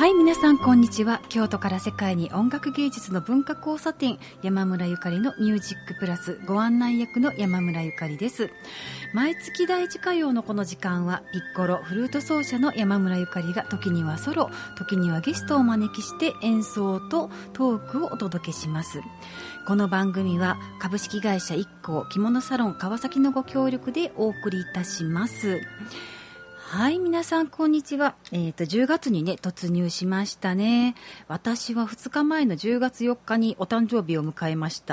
はい、皆さんこんにちは。京都から世界に音楽芸術の文化交差点、山村ゆかりのミュージックプラスご案内役の山村ゆかりです。毎月第一火曜のこの時間はピッコロフルート奏者の山村ゆかりが時にはソロ、時にはゲストをお招きして演奏とトークをお届けします。この番組は株式会社一行着物サロン川崎のご協力でお送りいたします。はい、皆さんこんにちは。10月にね突入しましたね。私は2日前の10月4日にお誕生日を迎えました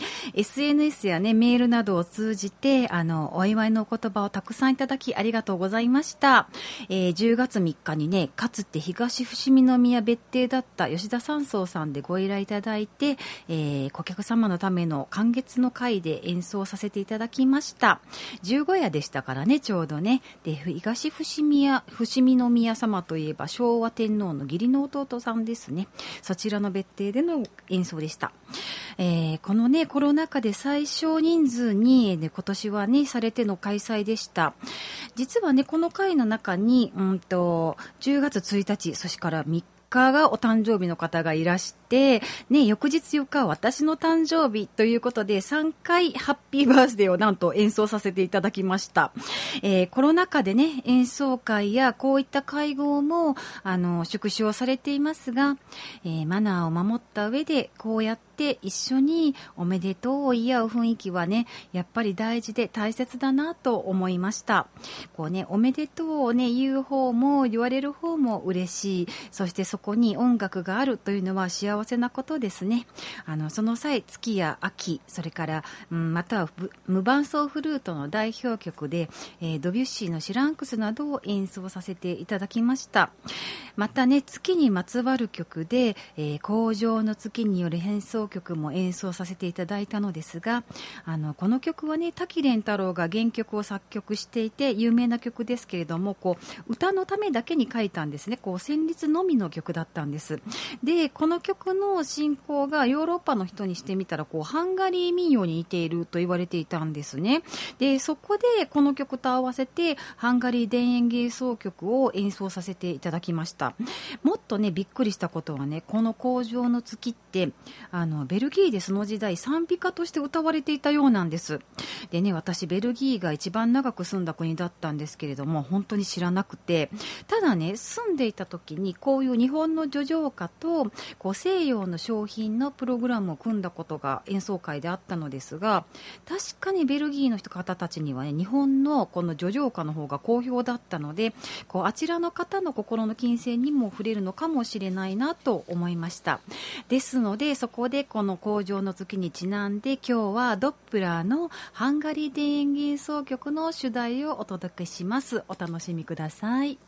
。SNS やねメールなどを通じてお祝いのお言葉をたくさんいただきありがとうございました。10月3日にねかつて東伏見宮別邸だった吉田山荘さんでご依頼いただいて、顧客様のための観月の会で演奏させていただきました。15夜でしたからね、ちょうどね。で東伏見宮様といえば昭和天皇の義理の弟さんですね。そちらの別邸での演奏でした。このねコロナ禍で最小人数に、今年はねされての開催でした。実はねこの会の中に10月1日そしてから3日がお誕生日の方がいらして、ね、翌日4日は私の誕生日ということで3回ハッピーバースデーをなんと演奏させていただきました。コロナ禍でね演奏会やこういった会合も縮小されていますが、マナーを守った上でこうやって一緒におめでとうを言い合う雰囲気はねやっぱり大事で大切だなと思いました。こうねおめでとうをね言う方も言われる方も嬉しい。そしてそこに音楽があるというのは幸せなことですね。その際月や秋それから、または無伴奏フルートの代表曲で、ドビュッシーのシランクスなどを演奏させていただきました。またね月にまつわる曲で、荒城の月による変奏曲も演奏させていただいたのですが、この曲はね滝廉太郎が原曲を作曲していて有名な曲ですけれども、こう歌のためだけに書いたんですね。こう旋律のみの曲だったんです。でこの曲の進行がヨーロッパの人にしてみたらこうハンガリー民謡に似ていると言われていたんですね。でそこでこの曲と合わせてハンガリー田園芸奏曲を演奏させていただきました。もっとねびっくりしたことはね、この荒城の月ってベルギーでその時代賛美歌として歌われていたようなんです。でね私ベルギーが一番長く住んだ国だったんですけれども本当に知らなくて、ただね住んでいた時にこういう日本の叙情歌とこう西洋の商品のプログラムを組んだことが演奏会であったのですが、確かにベルギーの方たちにはね日本のこの叙情歌の方が好評だったので、こうあちらの方の心の金銭にも触れるのかもしれないなと思いました。ですのでそこでこの荒城の月にちなんで今日はドップラーのハンガリー田園芸奏曲の主題をお届けします。お楽しみください。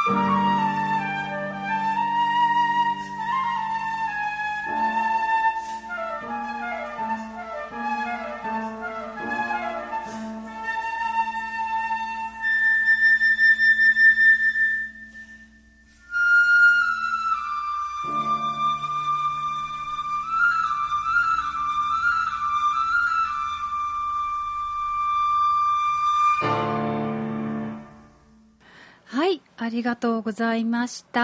はい、ありがとうございました。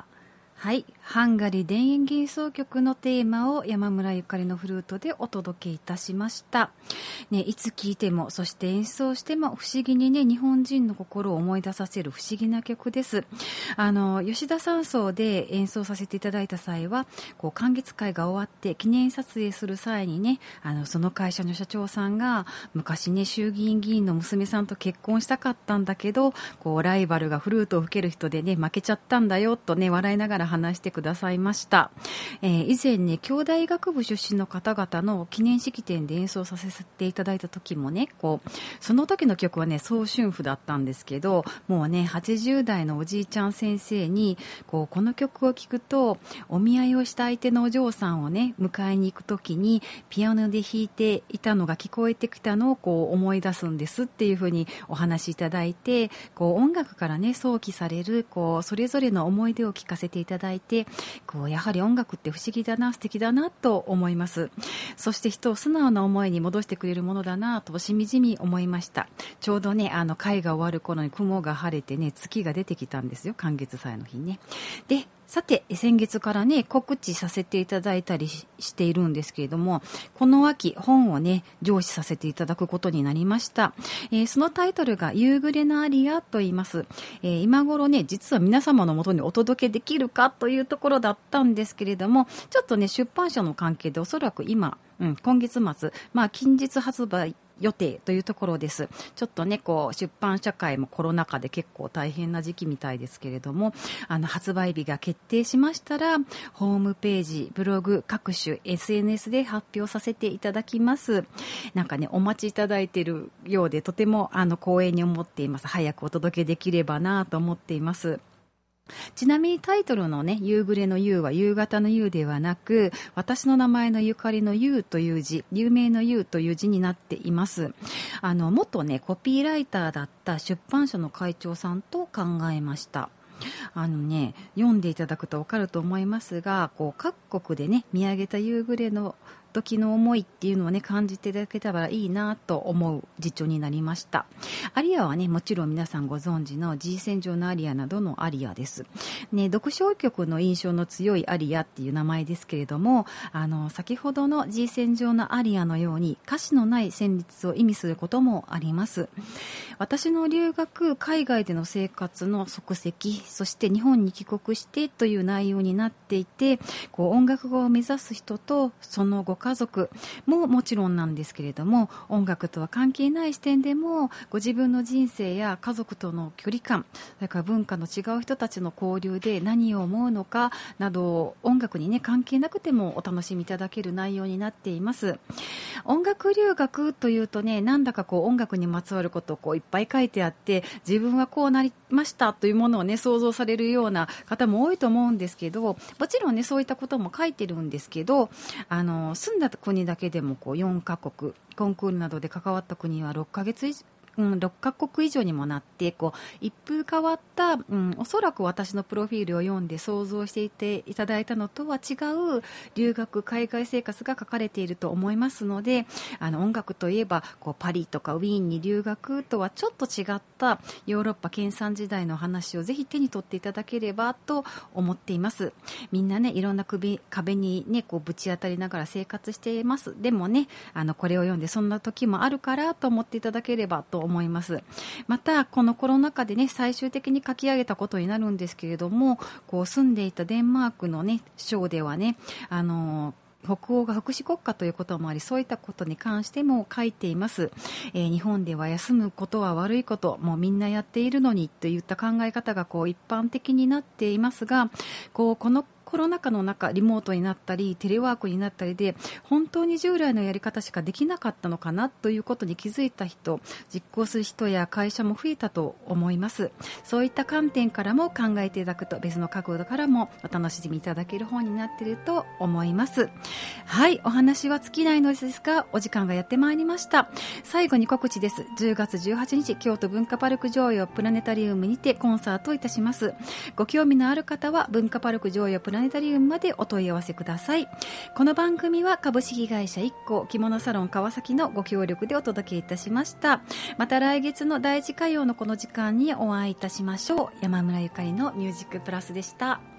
はい、ハンガリー田園幻想曲のテーマを山村ゆかりのフルートでお届けいたしました。ね、いつ聴いても、そして演奏しても不思議にね、日本人の心を思い出させる不思議な曲です。吉田山荘で演奏させていただいた際は、観月会が終わって記念撮影する際にね、その会社の社長さんが、昔ね、衆議院議員の娘さんと結婚したかったんだけど、ライバルがフルートを吹ける人でね、負けちゃったんだよ、とね、笑いながら話してくださいました。以前ね、京大学部出身の方々の記念式典で演奏させていただいた時もね、その時の曲はね、早春譜だったんですけど、もうね、80代のおじいちゃん先生に、この曲を聴くと、お見合いをした相手のお嬢さんをね、迎えに行く時に、ピアノで弾いていたのが聞こえてきたのを思い出すんですっていうふうにお話しいただいて、音楽からね、想起される、それぞれの思い出を聞かせていただいて、やはり音楽って不思議だな、素敵だなと思います。そして人を素直な思いに戻してくれるものだなとしみじみ思いました。ちょうどね、会が終わる頃に雲が晴れてね、月が出てきたんですよ、寒月祭の日ね。で、さて、先月からね、告知させていただいたりしているんですけれども、この秋、本をね、上梓させていただくことになりました。そのタイトルが、夕暮れのアリアと言います。今頃ね、実は皆様のもとにお届けできるかというところだったんですけれども、ちょっとね、出版社の関係でおそらく今、今月末、近日発売予定というところです。ちょっとね、出版社会もコロナ禍で結構大変な時期みたいですけれども、発売日が決定しましたら、ホームページ、ブログ、各種 SNS で発表させていただきます。なんかね、お待ちいただいているようで、とても光栄に思っています。早くお届けできればなと思っています。ちなみにタイトルのね、夕暮れの夕は夕方の夕ではなく、私の名前のゆかりの夕という字、有名の夕という字になっています。元ね、コピーライターだった出版社の会長さんと考えました。読んでいただくと分かると思いますが、各国でね、見上げた夕暮れの時の思いっていうのをね、感じていただけたらいいなと思う次長になりました。アリアはね、もちろん皆さんご存知の G 線上のアリアなどのアリアです。ね、読書曲の印象の強いアリアっていう名前ですけれども、先ほどの G 線上のアリアのように歌詞のない旋律を意味することもあります。私の留学、海外での生活の足跡、そして日本に帰国してという内容になっていて、音楽家を目指す人とそのご家族ももちろんなんですけれども、音楽とは関係ない視点でもご自分の人生や家族との距離感、それから文化の違う人たちの交流で何を思うのかなど、音楽にね、関係なくてもお楽しみいただける内容になっています。音楽留学というとね、なんだか音楽にまつわることをいっぱい書いてあって、自分はこうなりましたというものをね、想像されるような方も多いと思うんですけど、もちろんね、そういったことも書いてるんですけど、住んだ国だけでも4カ国、コンクールなどで関わった国は6カ国以上にもなって、一風変わった、おそらく私のプロフィールを読んで想像していただいたのとは違う留学、海外生活が書かれていると思いますので、音楽といえばパリとかウィーンに留学とはちょっと違ったヨーロッパ研鑽時代の話をぜひ手に取っていただければと思っています。みんなね、いろんな壁にね、ぶち当たりながら生活しています。でもね、これを読んでそんな時もあるからと思っていただければと思います。またこのコロナ禍でね、最終的に書き上げたことになるんですけれども、住んでいたデンマークのね、省ではね、北欧が福祉国家ということもあり、そういったことに関しても書いています。日本では休むことは悪いこと、もうみんなやっているのにといった考え方が一般的になっていますが、このコロナ禍の中リモートになったりテレワークになったりで本当に従来のやり方しかできなかったのかなということに気づいた人、実行する人や会社も増えたと思います。そういった観点からも考えていただくと、別の角度からもお楽しみいただける本になっていると思います。はい、お話は尽きないのですがお時間がやってまいりました。最後に告知です。10月18日京都文化パルク常陽プラネタリウムにてコンサートをいたします。ご興味のある方は文化パルク常陽プラネタリウムまでお問い合わせください。この番組は株式会社IKKO着物サロン川崎のご協力でお届けいたしました。また来月の第1火曜のこの時間にお会いいたしましょう。山村ゆかりのミュージックプラスでした。